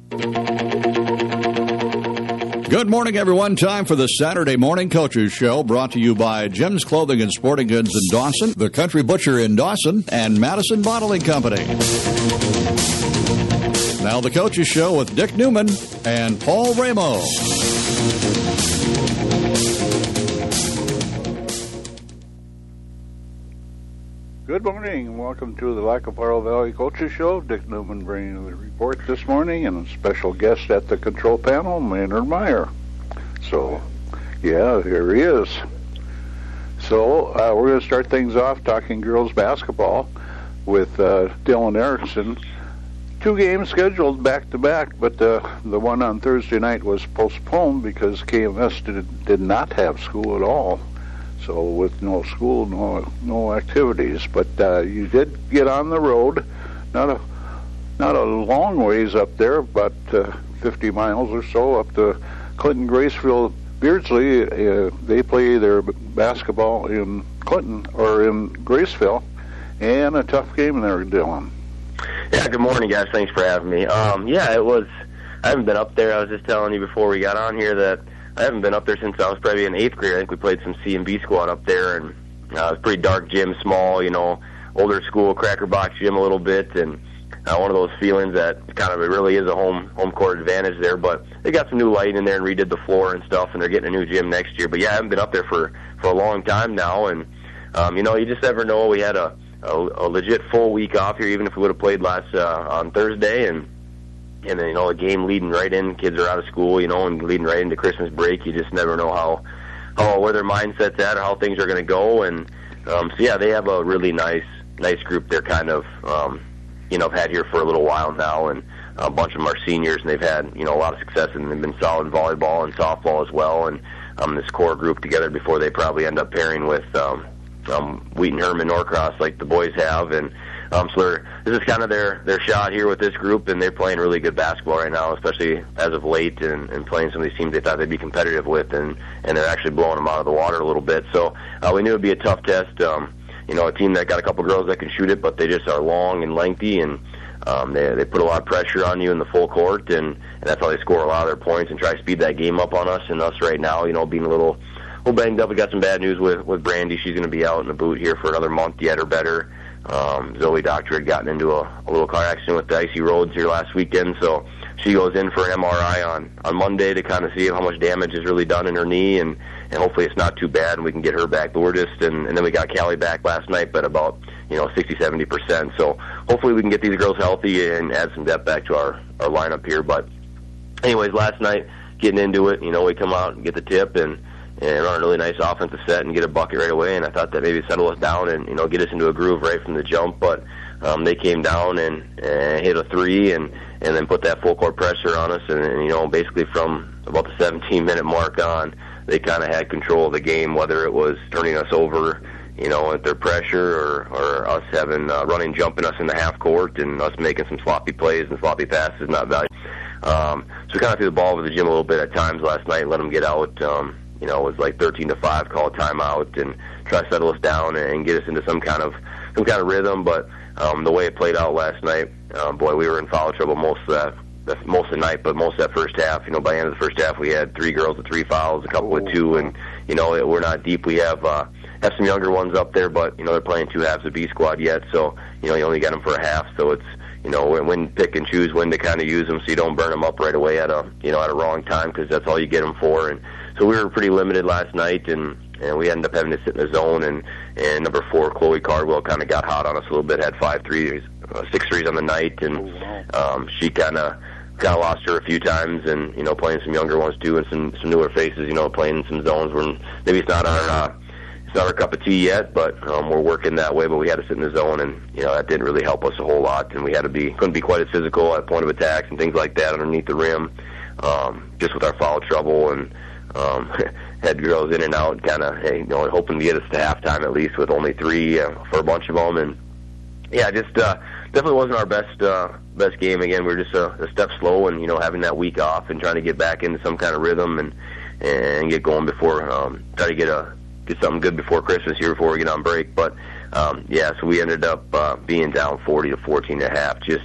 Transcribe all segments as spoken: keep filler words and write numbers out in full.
Good morning, everyone. Time for the Saturday Morning Coaches Show, brought to you by Jim's Clothing and Sporting Goods in Dawson, the Country Butcher in Dawson, and Madison Bottling Company. Now the Coaches Show with Dick Newman and Paul Ramo. Good morning, and welcome to the Lackawarra Valley Coaches Show. Dick Newman bringing you the report this morning, and a special guest at the control panel, Maynard Meyer. So, yeah, here he is. So, uh, we're going to start things off talking girls basketball with uh, Dylan Erickson. Two games scheduled back-to-back, but uh, the one on Thursday night was postponed because K M S did, did not have school at all. So with no school, no no activities. But uh, you did get on the road, not a not a long ways up there, about uh, fifty miles or so up to Clinton, Graceville, Beardsley. Uh, they play their basketball in Clinton or in Graceville, and a tough game there, Dylan. Yeah, good morning, guys. Thanks for having me. Um, yeah, it was. I haven't been up there. I was just telling you before we got on here that I haven't been up there since I was probably in eighth grade. I think we played some C and B squad up there, and uh, it was a pretty dark gym, small, you know, older school, cracker box gym a little bit, and uh, one of those feelings that kind of it really is a home home court advantage there. But they got some new lighting in there and redid the floor and stuff, and they're getting a new gym next year. But yeah, I haven't been up there for for a long time now, and um, you know, you just never know. We had a, a a legit full week off here, even if we would have played last uh, on Thursday, and. And then, you know, a game leading right in, kids are out of school, you know, and leading right into Christmas break. You just never know how, how where their mindset's at or how things are going to go. And um, so, yeah, they have a really nice, nice group they're kind of, um, you know, had here for a little while now. And a bunch of them are seniors, and they've had, you know, a lot of success, and they've been solid in volleyball and softball as well. And um, this core group together before they probably end up pairing with um, um, Wheaton, Herman, Norcross like the boys have. And Um, so they're, this is kind of their, their shot here with this group, and they're playing really good basketball right now, especially as of late, and, and playing some of these teams they thought they'd be competitive with, and, and they're actually blowing them out of the water a little bit. So uh, we knew it would be a tough test. Um, you know, a team that got a couple girls that can shoot it, but they just are long and lengthy, and um, they, they put a lot of pressure on you in the full court, and, and that's how they score a lot of their points and try to speed that game up on us. And us right now, you know, being a little, little banged up. We got some bad news with, with Brandy. She's going to be out in the boot here for another month yet or better. Um, Zoe Doctor had gotten into a, a little car accident with the icy roads here last weekend, so she goes in for an M R I on, on Monday to kind of see how much damage is really done in her knee, and, and hopefully it's not too bad and we can get her back. But we're just, and, and then we got Callie back last night, but about, you know, sixty, seventy percent. So hopefully we can get these girls healthy and add some depth back to our, our lineup here. But anyways, last night, getting into it, you know, we come out and get the tip, and and run a really nice offensive set and get a bucket right away. And I thought that maybe settle us down and, you know, get us into a groove right from the jump. But um, they came down and, and hit a three and, and then put that full court pressure on us. And, and you know, basically from about the seventeen-minute mark on, they kind of had control of the game, whether it was turning us over, you know, at their pressure or, or us having uh, running, jumping us in the half court and us making some sloppy plays and sloppy passes, not valuable. Um, so we kind of threw the ball over the gym a little bit at times last night, let them get out. Um, You know, it was like thirteen to five, call a timeout and try to settle us down and get us into some kind of some kind of rhythm. But um, the way it played out last night, um, boy, we were in foul trouble most of that, most of the night, but most of that first half. You know, by the end of the first half, we had three girls with three fouls, a couple with two, and you know, we're not deep. We have uh, have some younger ones up there, but you know, they're playing two halves of B squad yet, so you know, you only got them for a half. So it's, you know, when, when pick and choose when to kind of use them, so you don't burn them up right away at a, you know, at a wrong time, because that's all you get them for. And so we were pretty limited last night, and, and we ended up having to sit in the zone. And, and number four, Chloe Cardwell, kind of got hot on us a little bit, had five threes, uh, six threes on the night, and um, she kind of kind of lost her a few times, and you know, playing some younger ones too, and some some newer faces, you know, playing in some zones where maybe it's not our uh, it's not our cup of tea yet, but um, we're working that way. But we had to sit in the zone, and you know, that didn't really help us a whole lot, and we had to be couldn't be quite as physical at point of attacks and things like that underneath the rim, um, just with our foul trouble. And Um, had girls in and out, kind of, hey, you know, hoping to get us to halftime at least with only three uh, for a bunch of them. And yeah, just uh, definitely wasn't our best uh, best game. Again, we were just a, a step slow, and you know, having that week off and trying to get back into some kind of rhythm and and get going before um, try to get a get something good before Christmas here before we get on break. But um, yeah, so we ended up uh, being down forty to fourteen and a half, just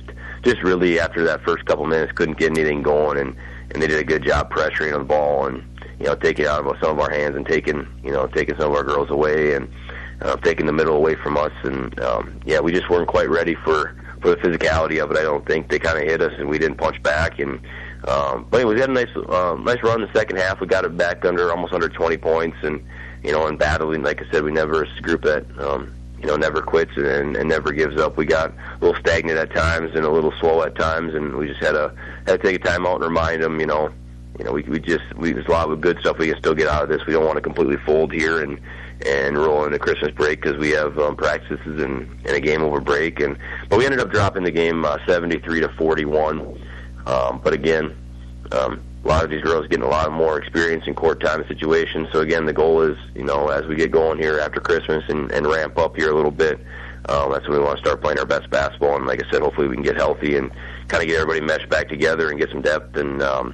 just really after that first couple minutes couldn't get anything going, and, and they did a good job pressuring on the ball and, you know, taking it out of some of our hands and taking, you know, taking some of our girls away and uh, taking the middle away from us. And, um, yeah, we just weren't quite ready for, for the physicality of it. I don't think they kind of hit us, and we didn't punch back. And um, but anyway, we had a nice, uh, nice run in the second half. We got it back under almost under twenty points, and you know, and battling. Like I said, we never it's a group that um, you know never quits and, and never gives up. We got a little stagnant at times and a little slow at times, and we just had to had to take a time out and remind them, you know, you know, we we just we there's a lot of good stuff we can still get out of this. We don't want to completely fold here and and roll into Christmas break because we have um, practices and, and a game over break. And but we ended up dropping the game uh, seventy-three to forty-one. Um, but again, um, a lot of these girls getting a lot more experience in court time situations. So again, the goal is, you know, as we get going here after Christmas and, and ramp up here a little bit, um, that's when we want to start playing our best basketball. And like I said, hopefully we can get healthy and kind of get everybody meshed back together and get some depth and um,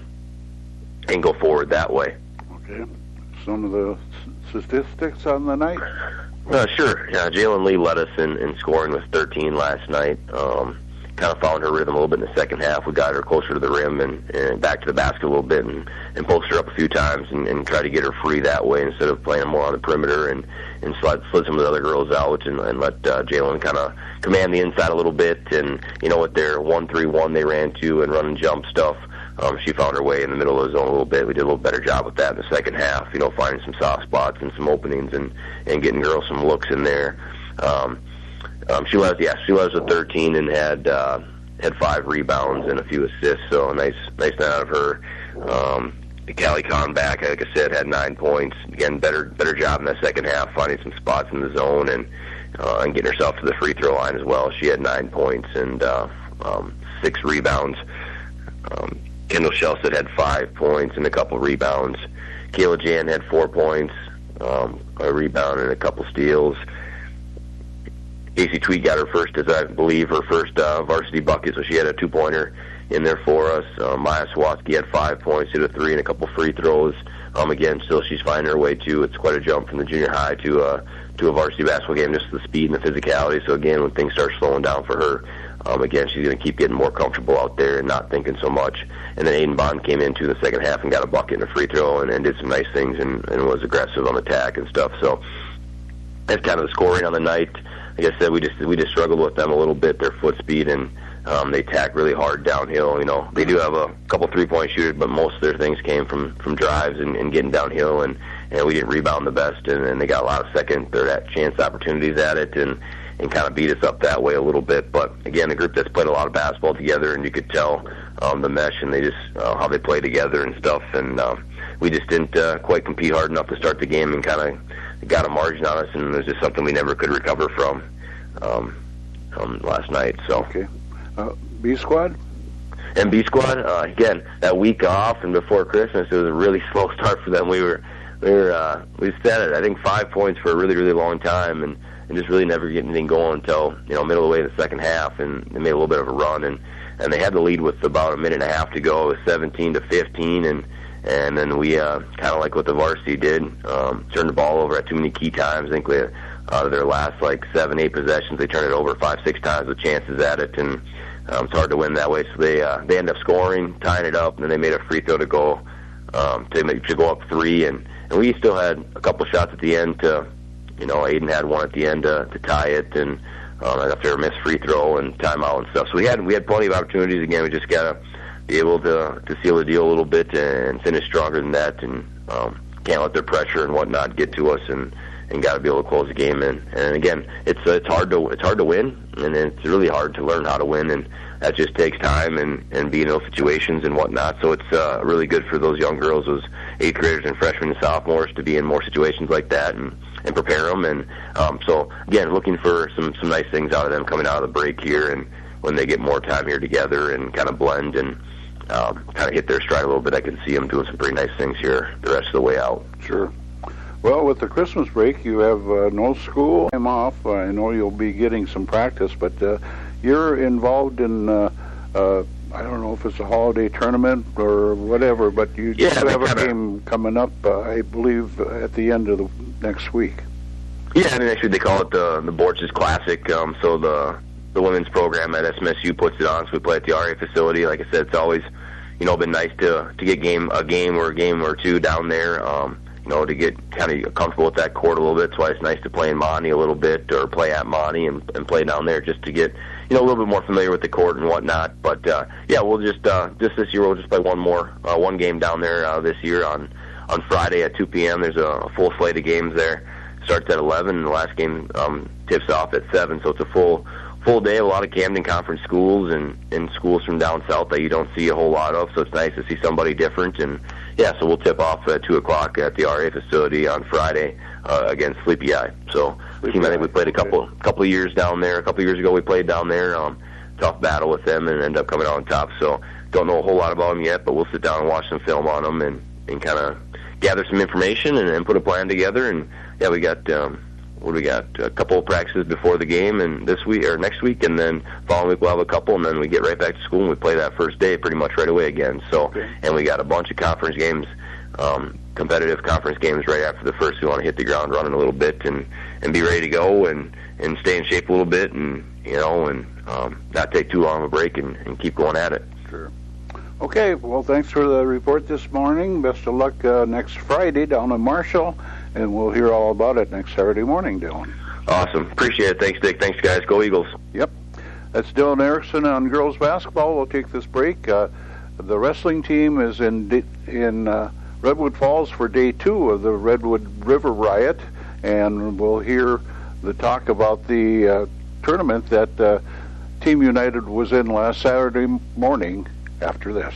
and go forward that way. Okay. Some of the statistics on the night? Uh, sure. Yeah, Jalen Lee led us in, in scoring with thirteen last night. Um, kind of found her rhythm a little bit in the second half. We got her closer to the rim and, and back to the basket a little bit and, and posted her up a few times and, and tried to get her free that way instead of playing more on the perimeter and, and slid, slid some of the other girls out and, and let uh, Jalen kind of command the inside a little bit. And, you know, with their one three one they ran to and run and jump stuff, um, she found her way in the middle of the zone a little bit. We did a little better job with that in the second half, you know, finding some soft spots and some openings and, and getting girls some looks in there. Um, Um, she was, yeah, she was a thirteen and had uh, had five rebounds and a few assists. So a nice, nice night out of her. Um, Callie Kahn back, like I said, had nine points. Again, better, better job in that second half, finding some spots in the zone and uh, and getting herself to the free throw line as well. She had nine points and uh, um, six rebounds. Um, Kendall Shelsett had five points and a couple rebounds. Kayla Jan had four points, um, a rebound and a couple steals. Casey Tweed got her first, as I believe, her first uh, varsity bucket, so she had a two-pointer in there for us. Uh, Maya Swatsky had five points, hit a three and a couple free throws. Um, again, still she's finding her way, too. It's quite a jump from the junior high to, uh, to a varsity basketball game, just the speed and the physicality. So, again, when things start slowing down for her, um, again, she's going to keep getting more comfortable out there and not thinking so much. And then Aiden Bond came into the second half and got a bucket and a free throw and, and did some nice things and, and was aggressive on attack and stuff. So that's kind of the scoring on the night. Like I said, we just we just struggled with them a little bit, their foot speed, and um, they attack really hard downhill. You know, they do have a couple three-point shooters, but most of their things came from, from drives and, and getting downhill, and, and we didn't rebound the best, and, and they got a lot of second, third chance opportunities at it, and, and kind of beat us up that way a little bit. But, again, a group that's played a lot of basketball together, and you could tell um, the mesh, and they just uh, how they play together and stuff, and um, we just didn't uh, quite compete hard enough to start the game and kind of got a margin on us, and it was just something we never could recover from um, um, last night. So, okay, uh, B squad, and B squad uh, again that week off and before Christmas, it was a really slow start for them. We were we were uh, we set it I think five points for a really really long time, and, and just really never getting anything going until you know middle of the way in the second half, and they made a little bit of a run, and, and they had the lead with about a minute and a half to go. It was seventeen to fifteen, and. And then we, uh, kind of like what the varsity did, um, turned the ball over at too many key times. I think we, out of their last like seven, eight possessions, they turned it over five, six times with chances at it, and um, it's hard to win that way. So they uh, they end up scoring, tying it up, and then they made a free throw to go um, to make, to go up three, and, and we still had a couple shots at the end to, you know, Aiden had one at the end to, to tie it, and um, after a missed free throw and timeout and stuff. So we had we had plenty of opportunities. Again, we just gotta be able to to seal the deal a little bit and finish stronger than that, and um, can't let their pressure and whatnot get to us, and, and got to be able to close the game in. And again, it's uh, it's hard to it's hard to win, and it's really hard to learn how to win, and that just takes time and and being in those situations and whatnot. So it's uh, really good for those young girls, those eighth graders and freshmen and sophomores, to be in more situations like that and and prepare them. And um, so again, looking for some some nice things out of them coming out of the break here, and when they get more time here together and kind of blend and Um, kind of hit their stride a little bit. I can see them doing some pretty nice things here the rest of the way out. Sure. Well, with the Christmas break, you have uh, no school time off. I know you'll be getting some practice, but uh, you're involved in, uh, uh, I don't know if it's a holiday tournament or whatever, but you yeah, do have a kinda... game coming up, uh, I believe, uh, at the end of the next week. Yeah, I mean, actually they call it the the Borch's Classic. Um, so the the women's program at S M S U puts it on, so we play at the R A facility. Like I said, it's always, you know, been nice to to get game a game or a game or two down there. Um, you know, to get kind of comfortable with that court a little bit. That's why it's nice to play in Monty a little bit, or play at Monty and, and play down there, just to get, you know, a little bit more familiar with the court and whatnot. But uh, yeah, we'll just uh, just this year we'll just play one more uh, one game down there uh, this year on on Friday at two p.m. There's a, a full slate of games there. Starts at eleven, and the last game um, tips off at seven. So it's a full full day. A lot of Camden Conference schools and, and schools from down south that you don't see a whole lot of. So it's nice to see somebody different. And yeah, so we'll tip off at two o'clock at the R A facility on Friday uh, against Sleepy Eye. So the team, I think we played a couple couple of years down there. A couple of years ago we played down there. Um, tough battle with them and ended up coming out on top. So don't know a whole lot about them yet, but we'll sit down and watch some film on them and, and kind of gather some information and, and put a plan together. And yeah, we got um, what do we got? A couple of practices before the game, and this week or next week, and then following week we'll have a couple, and then we get right back to school and we play that first day pretty much right away again. So, okay. And we got a bunch of conference games, um, competitive conference games right after the first. We want to hit the ground running a little bit and and be ready to go and and stay in shape a little bit, and you know, and um, not take too long of a break and, and keep going at it. Sure. Okay, well, thanks for the report this morning. Best of luck uh, next Friday down in Marshall, and we'll hear all about it next Saturday morning, Dylan. Awesome. Appreciate it. Thanks, Dick. Thanks, guys. Go Eagles. Yep. That's Dylan Erickson on girls basketball. We'll take this break. Uh, the wrestling team is in in uh, Redwood Falls for day two of the Redwood River Riot, and we'll hear the talk about the uh, tournament that uh, Team United was in last Saturday morning after this.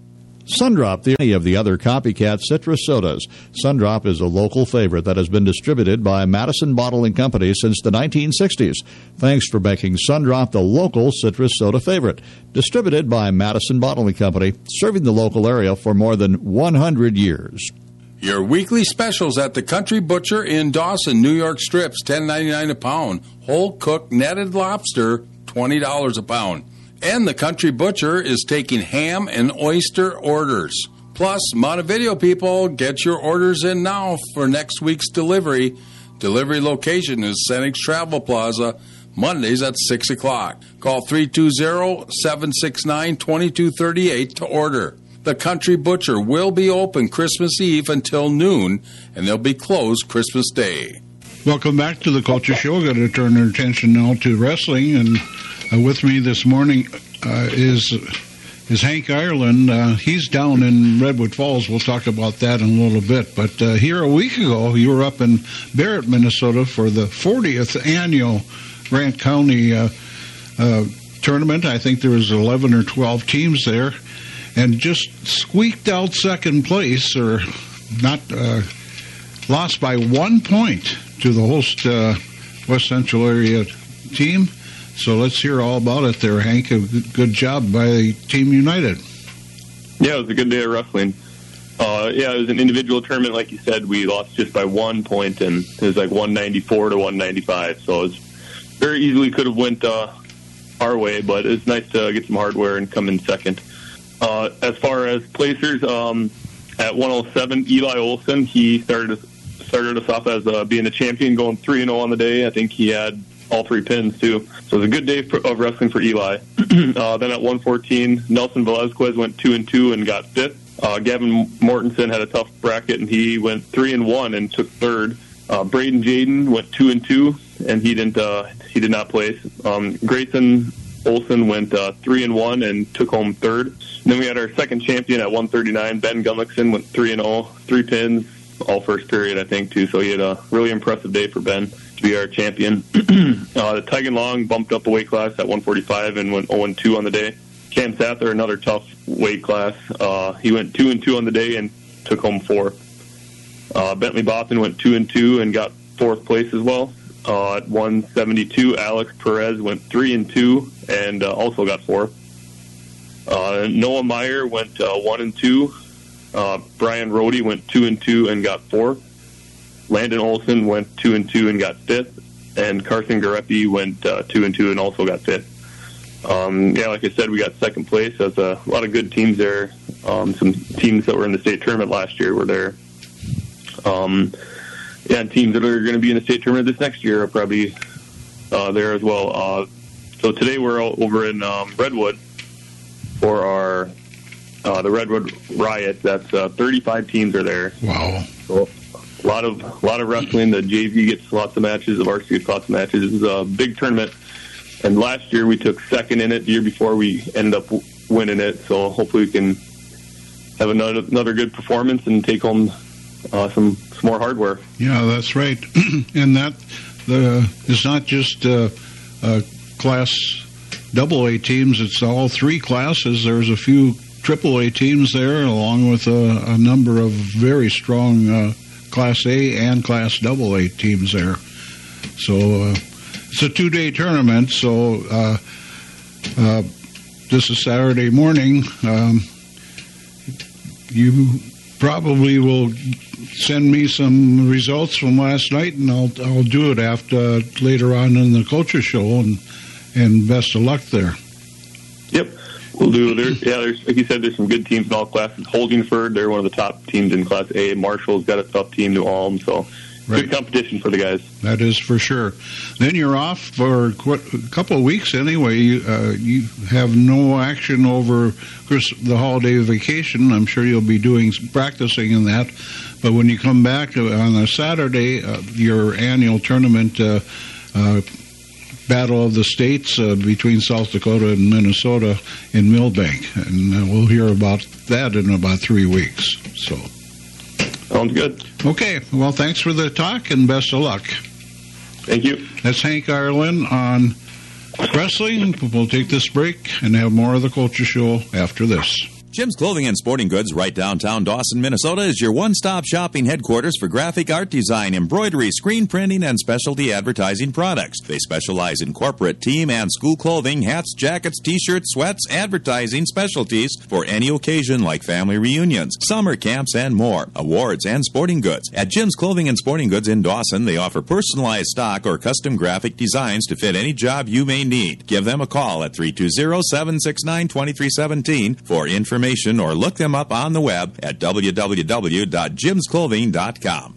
Sundrop, the any of the other copycat citrus sodas. Sundrop is a local favorite that has been distributed by Madison Bottling Company since the nineteen sixties. Thanks for making Sundrop the local citrus soda favorite. Distributed by Madison Bottling Company, serving the local area for more than one hundred years. Your weekly specials at the Country Butcher in Dawson, New York strips, ten ninety-nine a pound. Whole cooked netted lobster, twenty dollars a pound. And the Country Butcher is taking ham and oyster orders. Plus, Montevideo people, get your orders in now for next week's delivery. Delivery location is Senex Travel Plaza, Mondays at six o'clock. Call three two zero, seven six nine, two two three eight to order. The Country Butcher will be open Christmas Eve until noon, and they'll be closed Christmas Day. Welcome back to the Culture Show. We're going to turn our attention now to wrestling, and uh, with me this morning uh, is is Hank Ireland. Uh, he's down in Redwood Falls. We'll talk about that in a little bit. But uh, here a week ago, you were up in Barrett, Minnesota for the fortieth annual Grant County uh, uh, tournament. I think there was eleven or twelve teams there, and just squeaked out second place, or not, uh, lost by one point to the host uh, West Central area team. So let's hear all about it there, Hank. A good job by Team United. Yeah, it was a good day of wrestling. Uh, yeah, it was an individual tournament, like you said. We lost just by one point, and it was like one ninety-four to one ninety-five. So it was very easily could have went uh, our way, but it's nice to get some hardware and come in second. Uh, as far as placers, um, at one oh seven, Eli Olson, he started started us off as uh, being a champion, going three and oh on the day. I think he had all three pins, too. So it was a good day for, of wrestling for Eli. uh, then at one fourteen, Nelson Velazquez went two and two and got fifth. Uh, Gavin Mortensen had a tough bracket, and he went three and one and took third. Uh, Braden Jaden went two and two, and he didn't. Uh, he did not place. Um, Grayson Olson went uh, three and one and took home third. And then we had our second champion at one thirty-nine. Ben Gumlickson went three and zero, three pins, all first period, I think, too. So he had a really impressive day for Ben to be our champion. uh, Tygan Long bumped up a weight class at one forty-five and went oh and two on the day. Cam Sather, another tough weight class. Uh, he went two and two on the day and took home four. Uh, Bentley Boston went two and two and got fourth place as well. Uh, at one seventy-two, Alex Perez went three and two and uh, also got fourth. Uh, Noah Meyer went uh, one and two. Uh, Brian Rohde went two and two and got fourth. Landon Olson went two and two and got fifth, and Carson Garepi went uh, two and two and also got fifth. Um, yeah, like I said, we got second place. That's a lot of good teams there. Um, some teams that were in the state tournament last year were there. Um, yeah, and teams that are going to be in the state tournament this next year are probably uh, there as well. Uh, so today we're over in um, Redwood for our uh, the Redwood Riot. That's uh, thirty-five teams are there. Wow. So a lot of a lot of wrestling. The J V gets lots of matches. The varsity gets lots of matches. This is a big tournament. And last year we took second in it. The year before we ended up winning it. So hopefully we can have another another good performance and take home uh, some, some more hardware. Yeah, that's right. And that the it's not just uh, uh, class double A teams. It's all three classes. There's a few triple A teams there, along with a, a number of very strong uh, class A and class double A teams there. So uh, it's a two-day tournament. So uh, uh, this is Saturday morning. Um, you probably will send me some results from last night, and I'll I'll do it after later on in the Culture Show, and and best of luck there. Yep, we'll do. There's yeah, there's like you said, there's some good teams in all classes. Holdingford, they're one of the top teams in Class A. Marshall's got a tough team, New Ulm, so right. Good competition for the guys. That is for sure. Then you're off for a couple of weeks anyway. You, uh, you have no action over the holiday vacation. I'm sure you'll be doing practicing in that. But when you come back on a Saturday, uh, your annual tournament, uh, uh, Battle of the States uh, between South Dakota and Minnesota in Millbank. And uh, we'll hear about that in about three weeks. So, sounds good. Okay. Well, thanks for the talk and best of luck. Thank you. That's Hank Ireland on wrestling. We'll take this break and have more of the Culture Show after this. Jim's Clothing and Sporting Goods, right downtown Dawson, Minnesota, is your one-stop shopping headquarters for graphic art design, embroidery, screen printing, and specialty advertising products. They specialize in corporate, team, and school clothing, hats, jackets, t-shirts, sweats, advertising specialties for any occasion like family reunions, summer camps, and more. Awards and sporting goods. At Jim's Clothing and Sporting Goods in Dawson, they offer personalized stock or custom graphic designs to fit any job you may need. Give them a call at three two zero, seven six nine, two three one seven for information, or look them up on the web at w w w dot jims clothing dot com.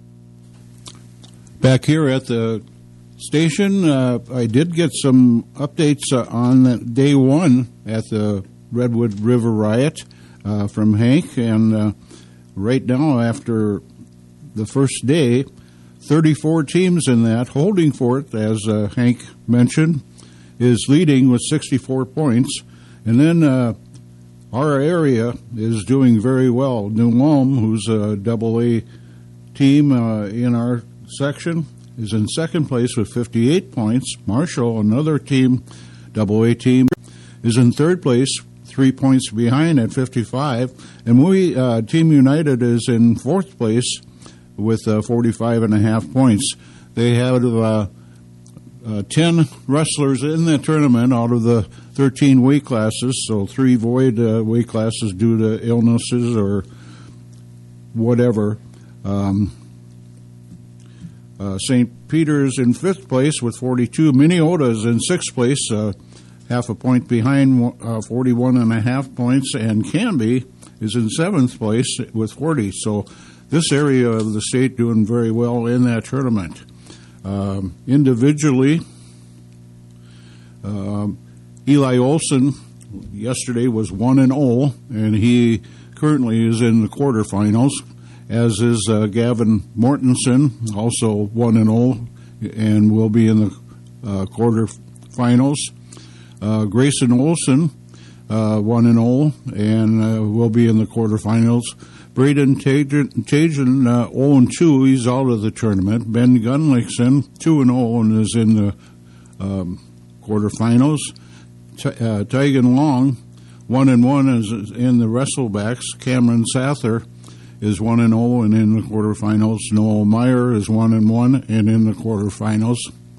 Back here at the station, uh, I did get some updates uh, on day one at the Redwood River Riot uh, from Hank, and uh, right now, after the first day, thirty-four teams in that. Holdingford, as uh, Hank mentioned, is leading with sixty-four points, and then uh, our area is doing very well. New Ulm, who's a double A team uh, in our section, is in second place with fifty-eight points. Marshall, another team, double A team, is in third place, three points behind at fifty-five. And we, uh, Team United, is in fourth place with uh, forty-five and a half points. They have uh, uh, ten wrestlers in the tournament out of the thirteen weight classes, so three void uh, weight classes due to illnesses or whatever. Um, uh, Saint Peter's in fifth place with forty-two. Minneota is in sixth place, uh, half a point behind, uh, forty-one and a half points. And Canby is in seventh place with forty. So this area of the state doing very well in that tournament. Um, individually, um, Eli Olson yesterday was one and oh, and he currently is in the quarterfinals, as is uh, Gavin Mortensen, also one and oh, and will be in the uh, quarterfinals. Uh, Grayson Olson, uh, one and oh, and uh, will be in the quarterfinals. Braden Tajan, uh, oh and two, he's out of the tournament. Ben Gunlickson, two and oh, and is in the um, quarterfinals. Uh, Tigan Long, one and one, is in the wrestlebacks. Cameron Sather is one and zero and in the quarterfinals. Noel Meyer is one and one and in the quarterfinals.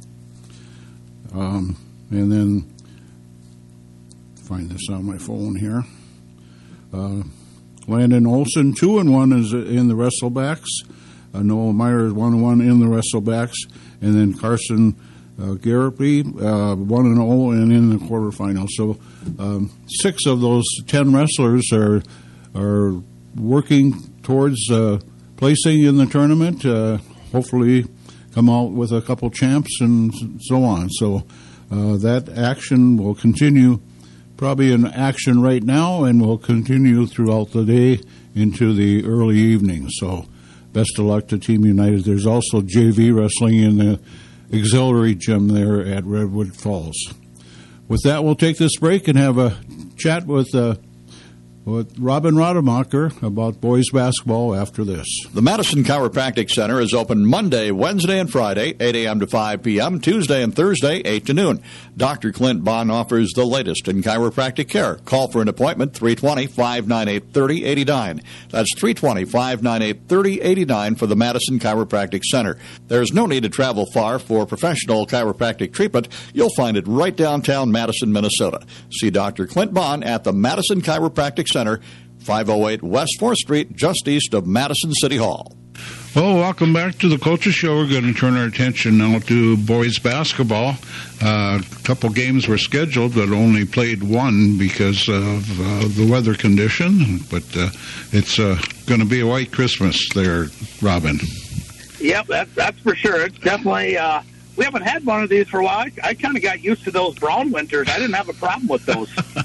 Um, and then find this on my phone here. Uh, Landon Olson, two and one, is in the wrestlebacks. Uh, Noel Meyer is one and one in the wrestlebacks, and then Carson Uh, Garapi, uh, one and oh, and in the quarterfinals. So um, six of those ten wrestlers are are working towards uh, placing in the tournament. Uh, hopefully, come out with a couple champs and so on. So uh, that action will continue, probably in action right now, and will continue throughout the day into the early evening. So best of luck to Team United. There's also J V wrestling in the auxiliary gym there at Redwood Falls. With that, we'll take this break and have a chat with uh, with Robin Rademacher about boys basketball after this. The Madison Chiropractic Center is open Monday, Wednesday, and Friday, eight a.m. to five p.m., Tuesday and Thursday, eight to noon. Doctor Clint Bond offers the latest in chiropractic care. Call for an appointment, three two zero, five nine eight, three zero eight nine. That's three two zero, five nine eight, three zero eight nine for the Madison Chiropractic Center. There's no need to travel far for professional chiropractic treatment. You'll find it right downtown Madison, Minnesota. See Doctor Clint Bond at the Madison Chiropractic Center, five oh eight West fourth Street, just east of Madison City Hall. Well, welcome back to the Coaches Show. We're going to turn our attention now to boys basketball. Uh, a couple games were scheduled, but only played one because of uh, the weather condition. But uh, it's uh, going to be a white Christmas there, Robin. Yep, that's, that's for sure. It's definitely... Uh... We haven't had one of these for a while. I, I kind of got used to those brown winters. I didn't have a problem with those.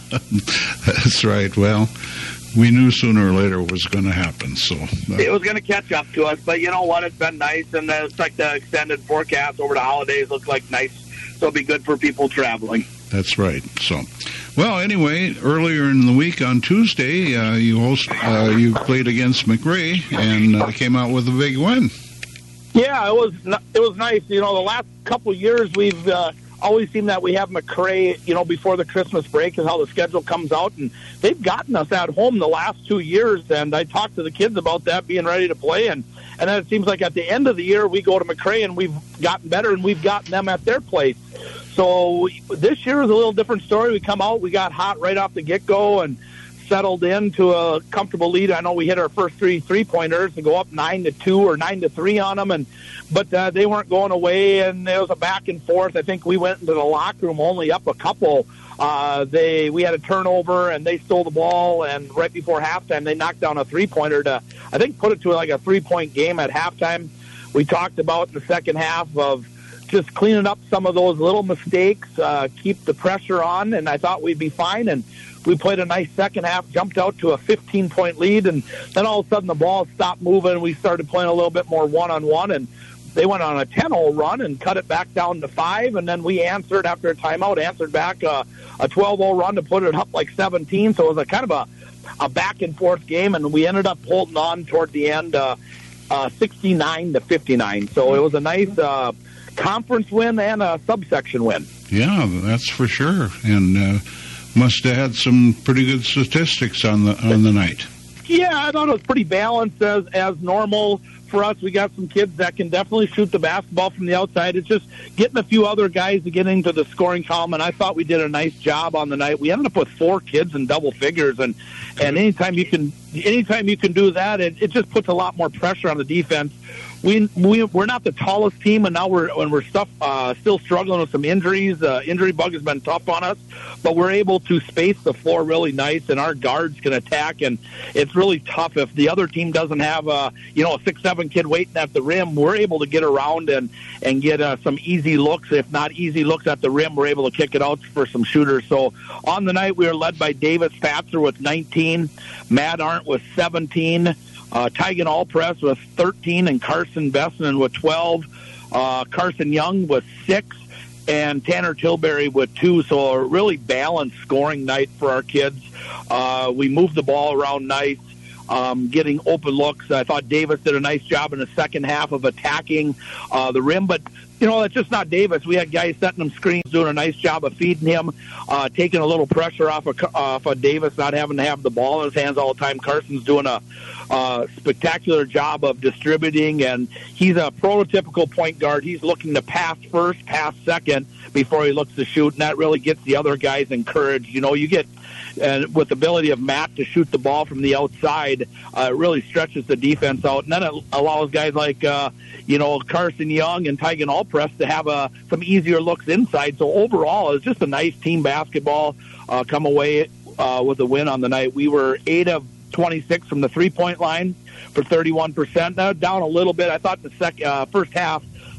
That's right. Well, we knew sooner or later it was going to happen. So uh, it was going to catch up to us. But you know what? It's been nice. And uh, it's like the extended forecast over the holidays looks like nice. So it'll be good for people traveling. That's right. So, well, anyway, earlier in the week on Tuesday, uh, you host, uh, you played against McRae and uh, came out with a big win. Yeah, it was it was nice. You know, the last couple of years we've uh, always seemed that we have McRae, you know, before the Christmas break is how the schedule comes out, and they've gotten us at home the last two years. And I talked to the kids about that, being ready to play, and and then it seems like at the end of the year we go to McRae and we've gotten better, and we've gotten them at their place. So this year is a little different story. We come out, we got hot right off the get-go, and settled into a comfortable lead. I know we hit our first three three-pointers and go up nine to two or nine to three on them, and but uh, they weren't going away, and there was a back and forth. I think we went into the locker room only up a couple. Uh, they we had a turnover, and they stole the ball, and right before halftime, they knocked down a three-pointer to, I think, put it to like a three-point game at halftime. We talked about in the second half of just cleaning up some of those little mistakes, uh, keep the pressure on, and I thought we'd be fine, and we played a nice second half, jumped out to a fifteen-point lead, and then all of a sudden the ball stopped moving, and we started playing a little bit more one-on-one, and they went on a ten-oh run and cut it back down to five, and then we answered after a timeout, answered back uh, a twelve-oh run to put it up like seventeen, so it was a kind of a, a back-and-forth game, and we ended up holding on toward the end uh, uh, sixty-nine to fifty-nine, so it was a nice uh, conference win and a subsection win. Yeah, that's for sure, and uh, must have had some pretty good statistics on the on the night. Yeah, I thought it was pretty balanced as as normal for us. We got some kids that can definitely shoot the basketball from the outside. It's just getting a few other guys to get into the scoring column, and I thought we did a nice job on the night. We ended up with four kids in double figures, and and anytime you can anytime you can do that, it, it just puts a lot more pressure on the defense. We, we, we're not the tallest team, and now we're when we're stuff, uh, still struggling with some injuries. Uh, injury bug has been tough on us, but we're able to space the floor really nice, and our guards can attack, and it's really tough. If the other team doesn't have a, you know, a six seven kid waiting at the rim, we're able to get around and, and get uh, some easy looks. If not easy looks at the rim, we're able to kick it out for some shooters. So on the night, we were led by Davis Fatzer with nineteen, Matt Arndt with seventeen, Uh, Tygan Allpress with thirteen, and Carson Bessman with twelve. Uh, Carson Young with six, and Tanner Tilbury with two. So a really balanced scoring night for our kids. Uh, we moved the ball around nice, um, getting open looks. I thought Davis did a nice job in the second half of attacking uh, the rim, but you know, it's just not Davis. We had guys setting him screens, doing a nice job of feeding him, uh, taking a little pressure off of, off of Davis, not having to have the ball in his hands all the time. Carson's doing a uh, spectacular job of distributing, and he's a prototypical point guard. He's looking to pass first, pass second before he looks to shoot, and that really gets the other guys encouraged. You know, you get and with the ability of Matt to shoot the ball from the outside, uh, it really stretches the defense out. And then it allows guys like, uh, you know, Carson Young and Tygan Allpress to have uh, some easier looks inside. So overall, it's just a nice team basketball uh, come away uh, with a win on the night. We were eight of twenty-six from the three-point line for thirty-one percent. Now down a little bit. I thought the sec- uh, first half,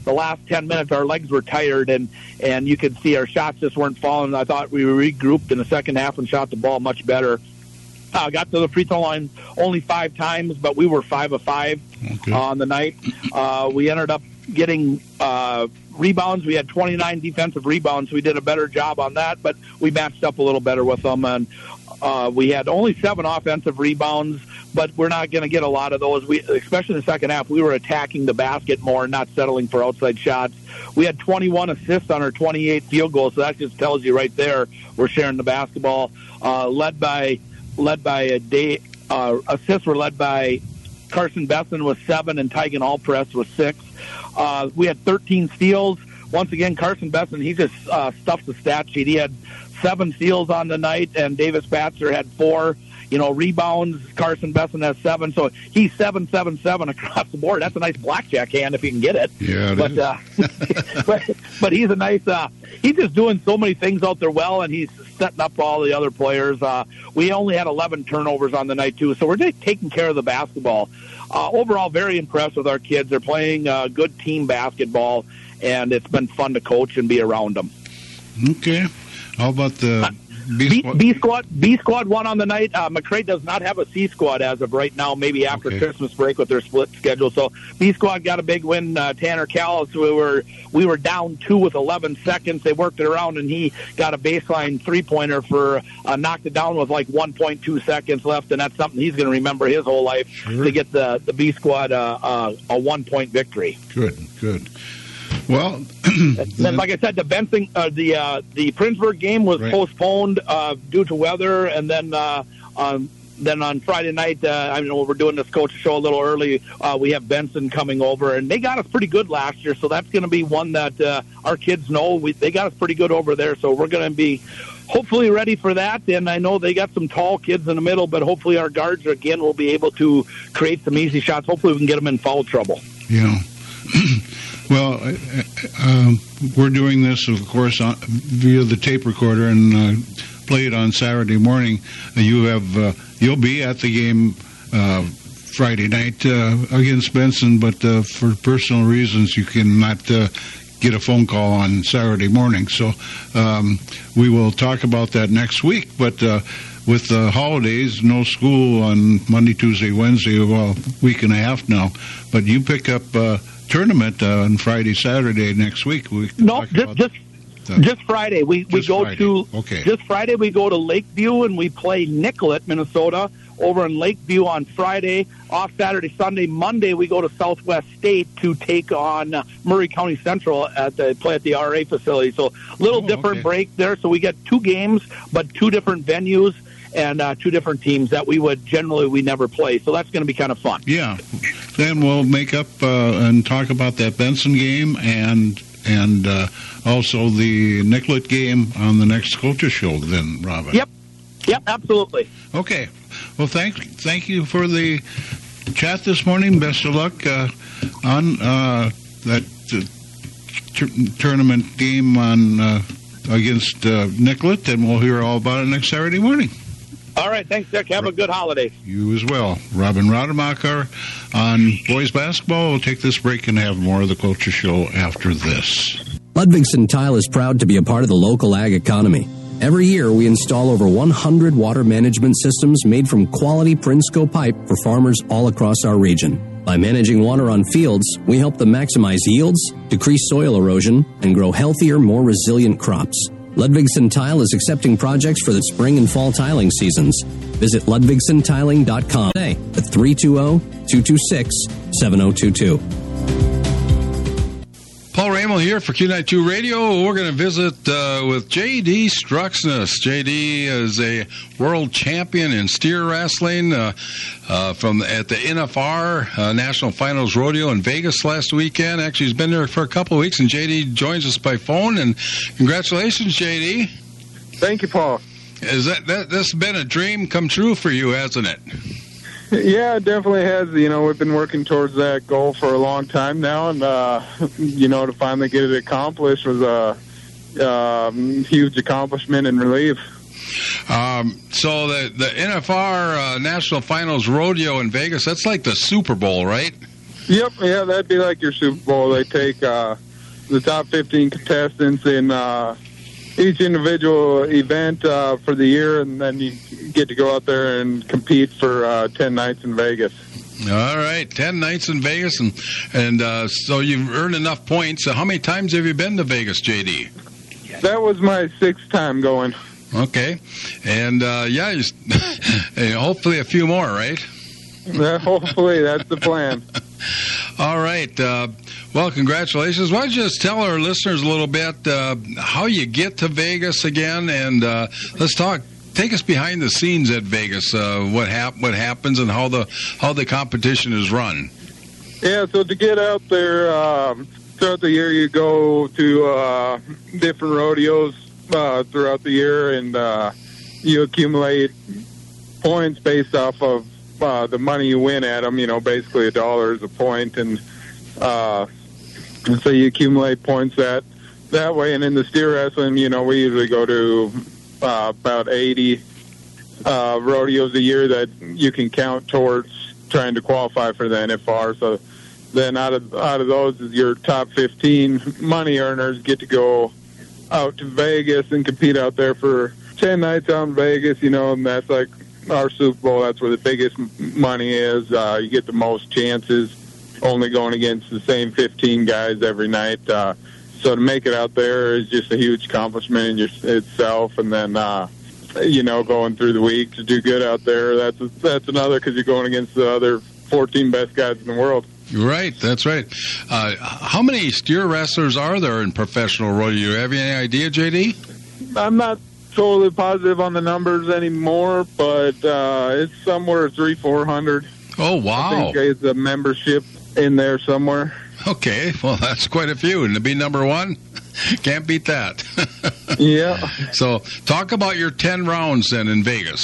the last ten minutes, our legs were tired, and, and you could see our shots just weren't falling. I thought we regrouped in the second half and shot the ball much better. Uh, got to the free throw line only five times, but we were five of five okay. uh, on the night. Uh, we ended up getting uh, rebounds. We had twenty-nine defensive rebounds. We did a better job on that, but we matched up a little better with them. And uh, we had only seven offensive rebounds, but we're not going to get a lot of those. We, especially in the second half, we were attacking the basket more, not settling for outside shots. We had twenty-one assists on our twenty-eight field goals, so that just tells you right there we're sharing the basketball. Uh, led by led by a day. Uh, assists were led by Carson Besson with seven and Tygan Allpress with six. Uh, we had thirteen steals. Once again, Carson Besson, he just uh, stuffed the stat sheet. He had seven steals on the night, and Davis Batzer had four. You know, rebounds, Carson Besson has seven. So he's seven, seven, seven across the board. That's a nice blackjack hand if you can get it. Yeah, it but, is. Uh, but, but he's a nice, uh, he's just doing so many things out there well, and he's setting up all the other players. Uh, we only had eleven turnovers on the night, too. So we're just taking care of the basketball. Uh, overall, very impressed with our kids. They're playing uh, good team basketball, and it's been fun to coach and be around them. Okay. How about the uh, B, B, squad? B squad? B squad won on the night. Uh, McCray does not have a C squad as of right now. Maybe after okay. Christmas break with their split schedule. So B squad got a big win. Uh, Tanner Callis, we were we were down two with eleven seconds. They worked it around, and he got a baseline three pointer for uh, knocked it down with like one point two seconds left, and that's something he's going to remember his whole life sure. to get the the B squad uh, uh, a one point victory. Good, good. Well, then, like I said, the Benson, uh, the uh, the Princeburg game was right. postponed uh, due to weather, and then uh, um, then on Friday night, uh, I know we're doing this coach show a little early. Uh, we have Benson coming over, and they got us pretty good last year, so that's going to be one that uh, our kids know. We, they got us pretty good over there, so we're going to be hopefully ready for that. And I know they got some tall kids in the middle, but hopefully our guards again will be able to create some easy shots. Hopefully we can get them in foul trouble. Yeah. Well, uh, uh, we're doing this, of course, on, via the tape recorder, and uh, play it on Saturday morning. Uh, you have uh, you'll be at the game uh, Friday night uh, against Benson, but uh, for personal reasons, you cannot uh, get a phone call on Saturday morning. So um, we will talk about that next week. But uh, with the holidays, no school on Monday, Tuesday, Wednesday, well, a week and a half now. But you pick up. Uh, tournament uh, on Friday, Saturday next week. We can no, talk just about just, the, just Friday. We we just go Friday. to okay. Just Friday. We go to Lakeview and we play Nicollet, Minnesota, over in Lakeview on Friday. Off Saturday, Sunday, Monday we go to Southwest State to take on uh, Murray County Central at the play at the R A facility. So a little oh, different okay. break there. So we get two games, but two different venues. And uh, two different teams that we would generally we never play, so that's going to be kind of fun. Yeah, then we'll make up uh, and talk about that Benson game and and uh, also the Nicollet game on the next Culture Show. Then, Robin. Yep, yep, absolutely. Okay, well, thank thank you for the chat this morning. Best of luck uh, on uh, that uh, t- tournament game on uh, against uh, Nicollet, and we'll hear all about it next Saturday morning. All right, thanks, Dick. Have a good holiday. You as well. Robin Rademacher on boys basketball. We'll take this break and have more of the Culture Show after this. Ludvigsen Tile is proud to be a part of the local ag economy. Every year, we install over one hundred water management systems made from quality Prinsco pipe for farmers all across our region. By managing water on fields, we help them maximize yields, decrease soil erosion, and grow healthier, more resilient crops. Ludvigsen Tile is accepting projects for the spring and fall tiling seasons. Visit ludvigsen tiling dot com today at three two zero, two two six, seven zero two two. Paul Ramel here for Q ninety-two Radio. We're going to visit uh, with J D Struxness. J D is a world champion in steer wrestling uh, uh, from at the N F R uh, National Finals Rodeo in Vegas last weekend. Actually, he's been there for a couple of weeks, and J D joins us by phone. And congratulations, J D. Thank you, Paul. Is that, that that's been a dream come true for you, hasn't it? Yeah, it definitely has. You know, we've been working towards that goal for a long time now, and uh, you know, to finally get it accomplished was a uh, huge accomplishment and relief. Um, so the the N F R uh, National Finals Rodeo in Vegas, that's like the Super Bowl, right? Yep, yeah, that'd be like your Super Bowl. They take uh, the top fifteen contestants in uh, each individual event uh, for the year, and then you get to go out there and compete for uh, ten nights in Vegas. All right, ten nights in Vegas, and and uh, so you've earned enough points. So how many times have you been to Vegas, J D? That was my sixth time going. Okay, and uh, yeah, you, hopefully a few more, right? Yeah, hopefully, that's the plan. All right. Uh, well, congratulations. Why don't you just tell our listeners a little bit uh, how you get to Vegas again, and uh, let's talk. Take us behind the scenes at Vegas. Uh, what hap- what happens, and how the how the competition is run. Yeah, so to get out there um, throughout the year, you go to uh, different rodeos uh, throughout the year, and uh, you accumulate points based off of uh, the money you win at them. You know, basically a dollar is a point, and uh, so you accumulate points that that way. And in the steer wrestling, you know, we usually go to Uh, about eighty uh, rodeos a year that you can count towards trying to qualify for the N F R. So then out of out of those, your top fifteen money earners get to go out to Vegas and compete out there for ten nights out in Vegas. You know, and that's like our Super Bowl. That's where the biggest money is. Uh, you get the most chances, only going against the same fifteen guys every night. Uh, So to make it out there is just a huge accomplishment in your, itself, and then uh, you know, going through the week to do good out there. That's that's another, because you're going against the other fourteen best guys in the world. Right, that's right. Uh, how many steer wrestlers are there in professional rodeo? Have you any idea, J D? I'm not totally positive on the numbers anymore, but uh, it's somewhere three, four hundred. Oh wow! I think there's a membership in there somewhere. Okay, well, that's quite a few. And to be number one, can't beat that. Yeah. So talk about your ten rounds then in Vegas.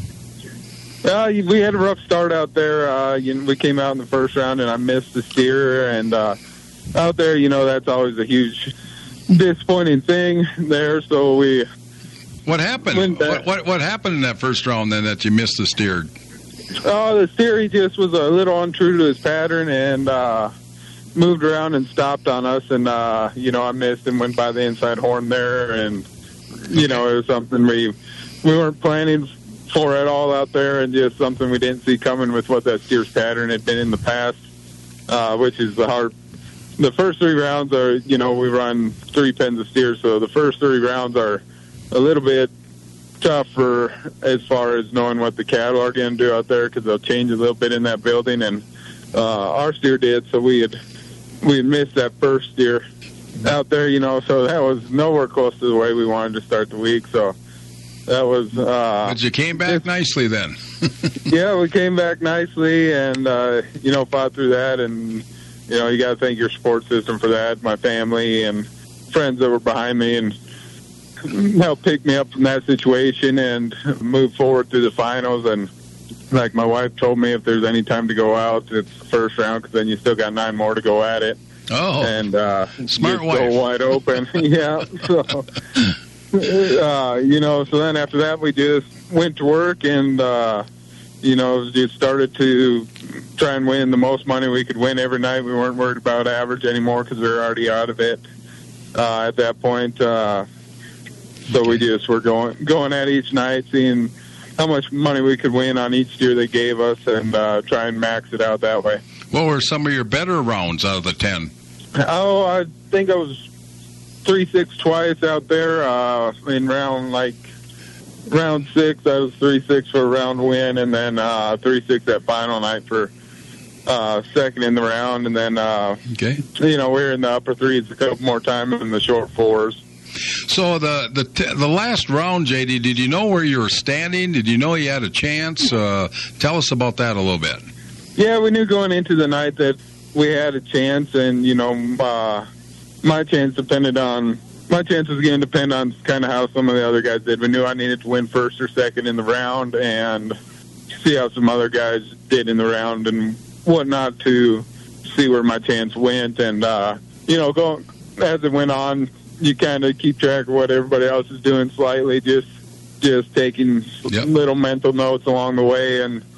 Uh, we had a rough start out there. Uh, you know, we came out in the first round, and I missed the steer. And uh, out there, you know, that's always a huge disappointing thing there. So we... What happened? What, what, what happened in that first round then that you missed the steer? Oh, the steer, he just was a little untrue to his pattern, and... Uh, moved around and stopped on us, and uh you know, I missed and went by the inside horn there, and you know, it was something we we weren't planning for at all out there, and just something we didn't see coming with what that steer's pattern had been in the past, uh which is the hard the first three rounds are, you know, we run three pens of steer, so the first three rounds are a little bit tougher as far as knowing what the cattle are going to do out there, because they'll change a little bit in that building, and uh our steer did, so we had we had missed that first steer out there, you know, so that was nowhere close to the way we wanted to start the week. So that was... Uh, but you came back nicely then. Yeah, we came back nicely and, uh, you know, fought through that. And, you know, you got to thank your support system for that, my family and friends that were behind me and helped pick me up from that situation and move forward through the finals. And like my wife told me, if there's any time to go out, it's the first round, because then you still got nine more to go at it. Oh, and uh, smart just wife. Go wide open. Yeah. So, uh, you know, so then after that, we just went to work and, uh, you know, just started to try and win the most money we could win every night. We weren't worried about average anymore because we were already out of it uh, at that point. Uh, so we just were going going at each night, seeing how much money we could win on each steer they gave us, and uh, try and max it out that way. What were some of your better rounds out of the ten? Oh, I think I was three six twice out there. Uh, in round like round six, I was three six for a round win, and then uh, three six that final night for uh, second in the round, and then uh, okay, you know, we were in the upper threes a couple more times in the short fours. So the the t- the last round, J D, did you know where you were standing? Did you know you had a chance? Uh, tell us about that a little bit. Yeah, we knew going into the night that we had a chance, and you know, uh, my chance depended on my chance was going to depend on kind of how some of the other guys did. We knew I needed to win first or second in the round, and see how some other guys did in the round and whatnot to see where my chance went. And uh, you know, going as it went on, you kind of keep track of what everybody else is doing slightly, just just taking yep. little mental notes along the way, and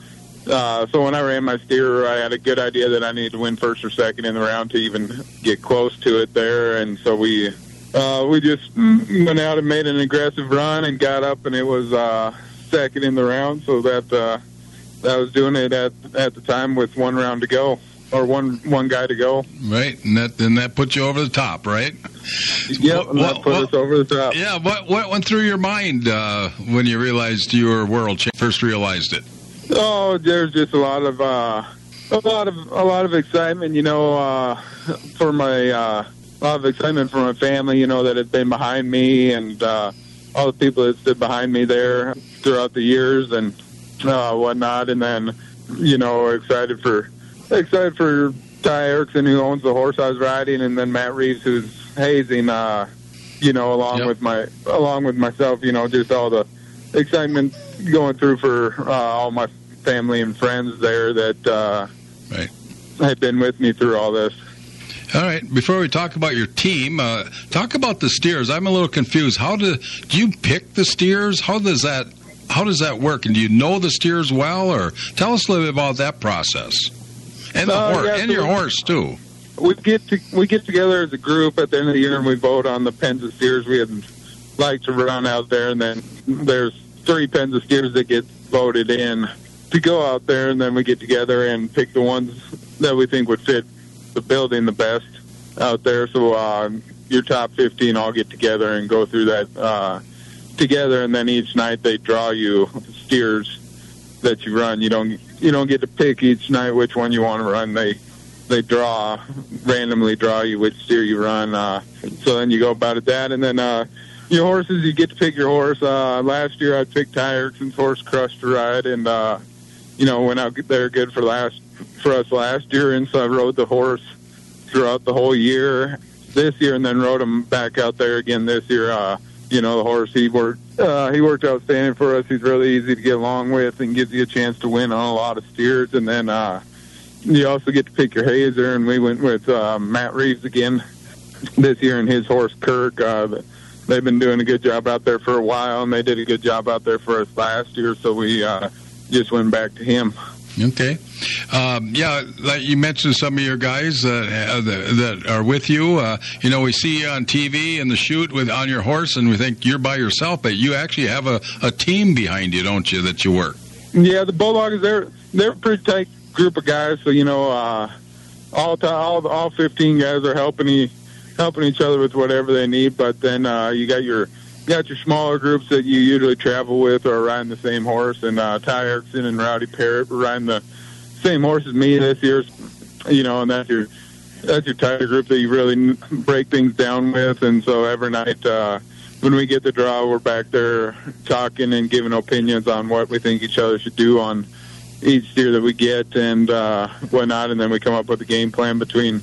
uh, so when I ran my steer, I had a good idea that I needed to win first or second in the round to even get close to it there. And so we uh, we just went out and made an aggressive run and got up, and it was uh, second in the round. So that uh, that was doing it at at the time with one round to go, or one one guy to go. Right, and that and that put you over the top, right? Yep, and that put well, us over the top. Yeah, what what went through your mind uh, when you realized you were world champ? First realized it? Oh, there's just a lot of uh, a lot of a lot of excitement, you know, uh, for my uh, a lot of excitement for my family, you know, that had been behind me, and uh, all the people that stood behind me there throughout the years and uh, whatnot, and then you know, excited for excited for Ty Erickson, who owns the horse I was riding, and then Matt Reeves, who's hazing, uh, you know, along yep. with my along with myself, you know, just all the excitement going through for uh, all my family and friends there that uh, right. had been with me through all this. All right. Before we talk about your team, uh, talk about the steers. I'm a little confused. How do do you pick the steers? How does that how does that work? And do you know the steers well, or tell us a little bit about that process? And the uh, horse, yeah, and so your we, horse too. We get to, we get together as a group at the end of the year, and we vote on the pens of steers we'd like to run out there, and then there's three pens of steers that get voted in to go out there, and then we get together and pick the ones that we think would fit the building the best out there. So uh, your top fifteen all get together and go through that uh, together, and then each night they draw you steers that you run. You don't you don't get to pick each night which one you want to run. They they draw randomly draw you which steer you run. Uh, so then you go about it that, and then. Uh, Your horses, you get to pick your horse. Uh, last year, I picked Ty Erickson's horse, Crush to Ride, and uh, you know went out there good for last for us last year, and so I rode the horse throughout the whole year this year, and then rode him back out there again this year. Uh, you know, the horse he worked uh, he worked outstanding for us. He's really easy to get along with, and gives you a chance to win on a lot of steers. And then uh, you also get to pick your hazer, and we went with uh, Matt Reeves again this year, and his horse Kirk. Uh, the, They've been doing a good job out there for a while, and they did a good job out there for us last year, so we uh, just went back to him. Okay. Um, yeah, like you mentioned some of your guys uh, that are with you. Uh, you know, we see you on T V in the chute with on your horse, and we think you're by yourself, but you actually have a, a team behind you, don't you, that you work? Yeah, the Bulldogs, they're, they're a pretty tight group of guys, so, you know, uh, all, t- all all fifteen guys are helping each helping each other with whatever they need, but then uh, you got your you got your smaller groups that you usually travel with or are riding the same horse, and uh, Ty Erickson and Rowdy Parrott were riding the same horse as me this year, you know, and that's your that's your tighter group that you really break things down with, and so every night uh, when we get the draw, we're back there talking and giving opinions on what we think each other should do on each steer that we get and uh, whatnot, and then we come up with a game plan between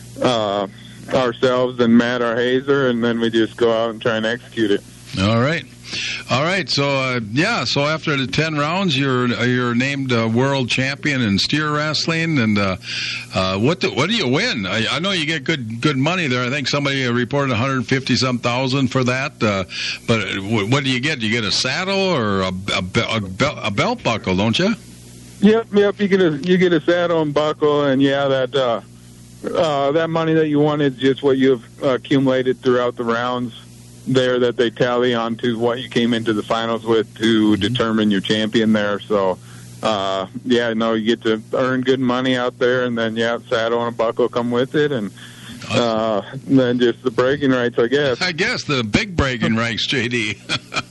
uh, ourselves and Matt, our hazer, and then we just go out and try and execute it. All right. All right. So, uh, yeah, so after the ten rounds, you're you're named uh, world champion in steer wrestling. And uh, uh, what do, what do you win? I, I know you get good good money there. I think somebody reported one hundred fifty some thousand for that. Uh, but what, what do you get? Do you get a saddle or a, a, a, a belt buckle, don't you? Yep, yep. You get a you get a saddle and buckle, and yeah, that uh, uh, that money that you won is just what you've uh, accumulated throughout the rounds there that they tally onto what you came into the finals with to mm-hmm. determine your champion there. So, uh, yeah, no, you get to earn good money out there, and then, yeah, saddle and a buckle come with it, and uh, then just the bragging rights, I guess. I guess, the big bragging rights, J D.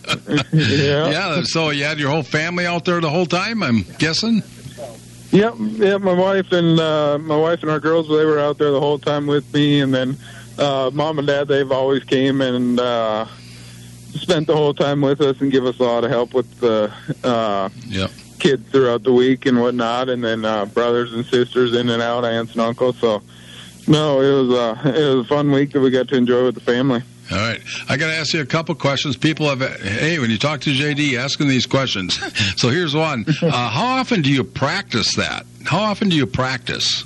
yeah. Yeah, so you had your whole family out there the whole time, I'm guessing? Yep, yep, my wife and uh, my wife and our girls, they were out there the whole time with me, and then Uh, Mom and Dad, they've always came and uh, spent the whole time with us and give us a lot of help with the uh, yep. kids throughout the week and whatnot. And then uh, brothers and sisters in and out, aunts and uncles. So, no, it was uh, it was a fun week that we got to enjoy with the family. All right. I got to ask you a couple questions. People have, hey, when you talk to J D, ask him these questions. So here's one. Uh, how often do you practice that? How often do you practice?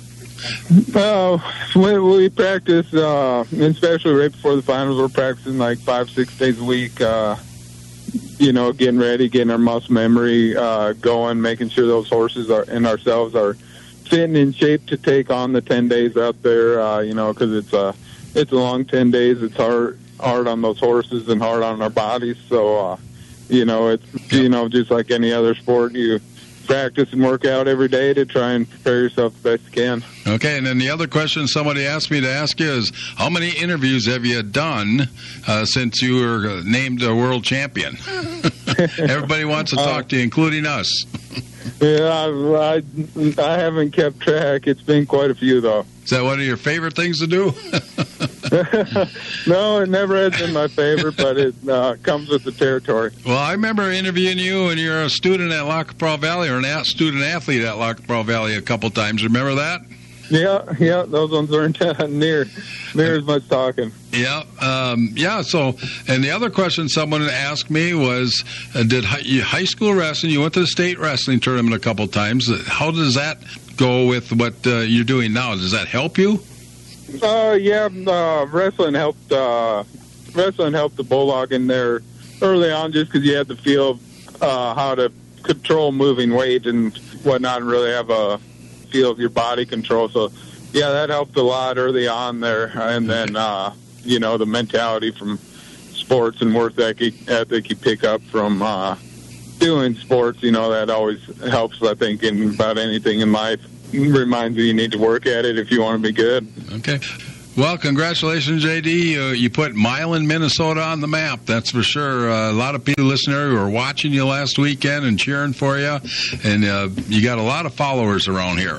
Uh, we, we practice, uh, especially right before the finals, we're practicing like five, six days a week. Uh, you know, getting ready, getting our muscle memory uh, going, making sure those horses are, and ourselves are fitting in shape to take on the ten days out there, uh, you know, because it's a, it's a long ten days. It's hard, hard on those horses and hard on our bodies. So, uh, you know, it's, you know, just like any other sport, you practice and work out every day to try and prepare yourself the best you can. Okay, and then the other question somebody asked me to ask you is, how many interviews have you done uh, since you were named a world champion? Everybody wants to talk uh, to you, including us. Yeah, I, I, I haven't kept track. It's been quite a few, though. Is that one of your favorite things to do? No, it never has been my favorite, but it uh, comes with the territory. Well, I remember interviewing you when you were a student at Lac qui Parle Valley, or a student athlete at Lac qui Parle Valley a couple times. Remember that? Yeah, yeah, those ones aren't near, near as much talking. Yeah, um, yeah. So, and the other question someone asked me was, uh, did high, high school wrestling? You went to the state wrestling tournament a couple times. How does that go with what uh, you're doing now? Does that help you? Uh, yeah, uh, wrestling helped. Uh, wrestling helped the bulldog in there early on, just because you had to feel uh, how to control moving weight and whatnot, and really have a feel of your body control. So, yeah, that helped a lot early on there. And then, uh, you know, the mentality from sports and work ethic you pick up from uh, doing sports, you know, that always helps, I think, in about anything in life. It reminds you you need to work at it if you want to be good. Okay. Well, congratulations, J D. Uh, you put Milan, Minnesota on the map, that's for sure. Uh, a lot of people listening who were watching you last weekend and cheering for you, and uh, you got a lot of followers around here.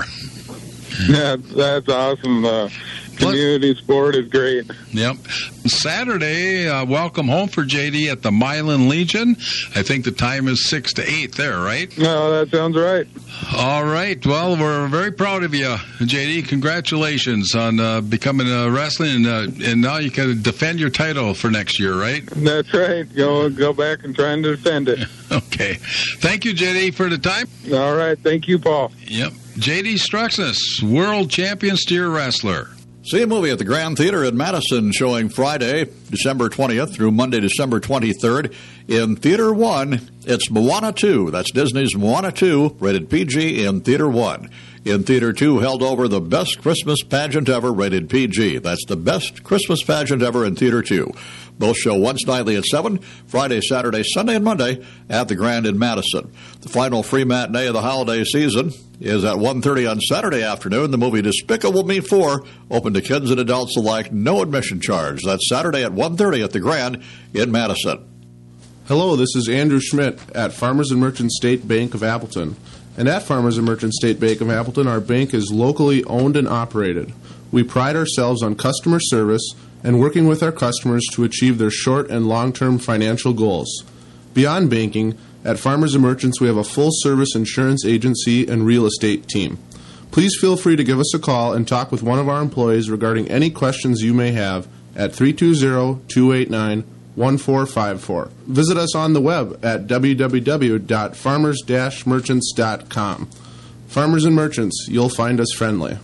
Yeah, that's awesome. Uh, community sport is great. Yep. Saturday, uh, welcome home for J D at the Milan Legion. I think the time is six to eight there, right? No, that sounds right. All right. Well, we're very proud of you, J D. Congratulations on uh, becoming a wrestling, and, uh, and now you can defend your title for next year, right? That's right. Go go back and try and defend it. Okay. Thank you, J D, for the time. All right. Thank you, Paul. Yep. J D Struxness, world champion steer wrestler. See a movie at the Grand Theater in Madison showing Friday, December twentieth through Monday, December twenty-third. In Theater one, it's Moana two. That's Disney's Moana two, rated P G in Theater one. In Theater two, held over the best Christmas pageant ever, rated P G. That's the best Christmas pageant ever in Theater two. Both show once nightly at seven, Friday, Saturday, Sunday, and Monday at the Grand in Madison. The final free matinee of the holiday season is at one thirty on Saturday afternoon. The movie Despicable Me four, open to kids and adults alike, no admission charge. That's Saturday at one thirty at the Grand in Madison. Hello, this is Andrew Schmidt at Farmers and Merchants State Bank of Appleton. And at Farmers and Merchants State Bank of Appleton, our bank is locally owned and operated. We pride ourselves on customer service and working with our customers to achieve their short and long-term financial goals. Beyond banking, at Farmers and Merchants, we have a full-service insurance agency and real estate team. Please feel free to give us a call and talk with one of our employees regarding any questions you may have at three two zero, two eight nine, one four five four. Visit us on the web at w w w dot farmers dash merchants dot com. Farmers and Merchants, you'll find us friendly.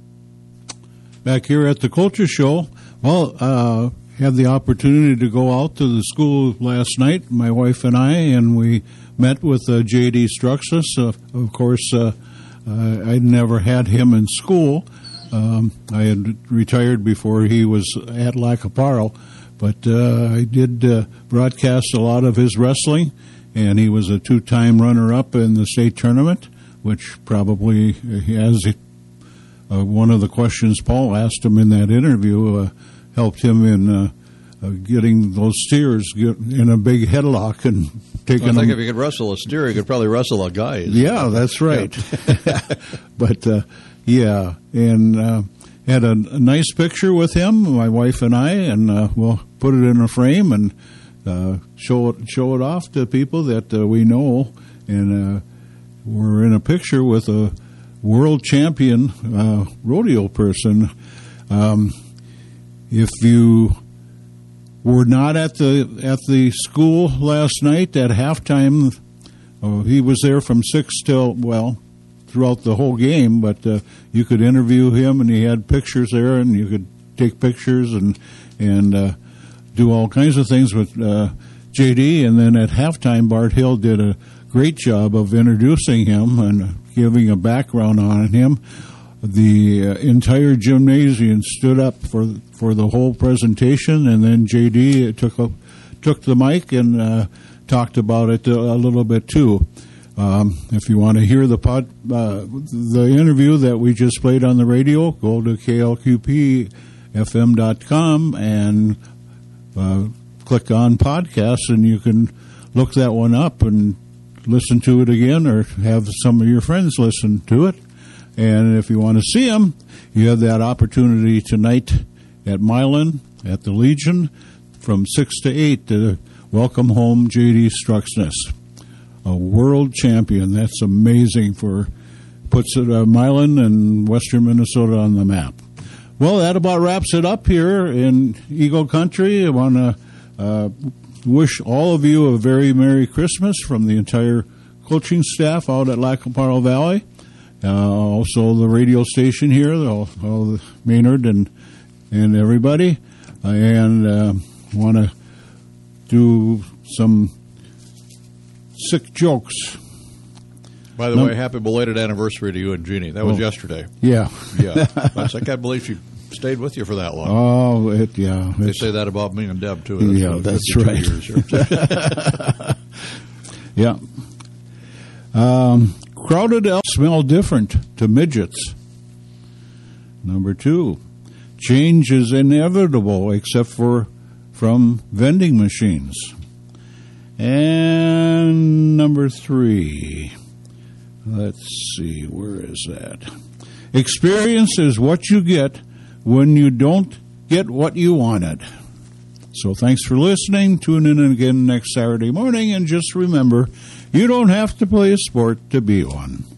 Back here at the Culture Show, well, uh, had the opportunity to go out to the school last night, my wife and I, and we met with uh, J D Struxness. Uh, of course, uh, uh, I'd never had him in school. Um, I had retired before he was at Lac qui Parle, but uh, I did uh, broadcast a lot of his wrestling, and he was a two-time runner-up in the state tournament, which probably has uh, one of the questions Paul asked him in that interview uh, helped him in uh, uh, getting those steers get in a big headlock and taking well, I think them. if you could wrestle a steer, you could probably wrestle a guy. Yeah, that's right. But, uh, yeah, and uh, had a, a nice picture with him, my wife and I, and uh, we'll put it in a frame and uh, show it show it off to people that uh, we know. And uh, we're in a picture with a world champion uh, rodeo person. Um, if you were not at the at the school last night at halftime, uh, he was there from six till, well, throughout the whole game, but uh, you could interview him, and he had pictures there, and you could take pictures and and uh, do all kinds of things with uh, J D, and then at halftime, Bart Hill did a great job of introducing him and giving a background on him. The uh, entire gymnasium stood up for for the whole presentation, and then J D took a, took the mic and uh, talked about it a little bit too. Um, if you want to hear the pod, uh, the interview that we just played on the radio, go to K L Q P F M dot com and uh, click on podcasts, and you can look that one up and listen to it again, or have some of your friends listen to it. And if you want to see them, you have that opportunity tonight at Milan at the Legion from six to eight to welcome home J D Struxness, a world champion. That's amazing. For puts it, uh, Milan and western Minnesota on the map. Well, that about wraps it up here in Eagle Country. I want to uh, wish all of you a very Merry Christmas from the entire coaching staff out at Lackaparro Valley. Uh, also the radio station here, all, all the Maynard and and everybody. Uh, and uh, want to do some sick jokes. By the no. way, happy belated anniversary to you and Jeannie. That was oh. yesterday. Yeah. yeah. I can't believe she stayed with you for that long. Oh, it, yeah. They say that about me and Deb, too. That's yeah, that's right. yeah. Um, crowded elks smell different to midgets. Number two, change is inevitable except for from vending machines. And number three, let's see, where is that? Experience is what you get when you don't get what you wanted. So thanks for listening. Tune in again next Saturday morning, and just remember, you don't have to play a sport to be one.